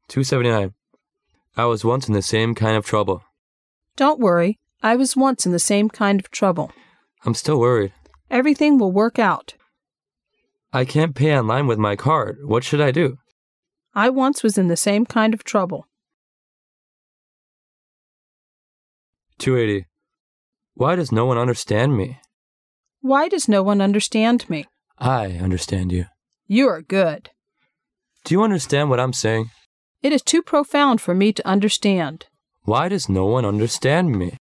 279. I was once in the same kind of trouble. Don't worry. I was once in the same kind of trouble. I'm still worried. Everything will work out. I can't pay online with my card. What should I do? I once was in the same kind of trouble. 280. Why does no one understand me? Why does no one understand me? I understand you. You are good. Do you understand what I'm saying? It is too profound for me to understand. Why does no one understand me?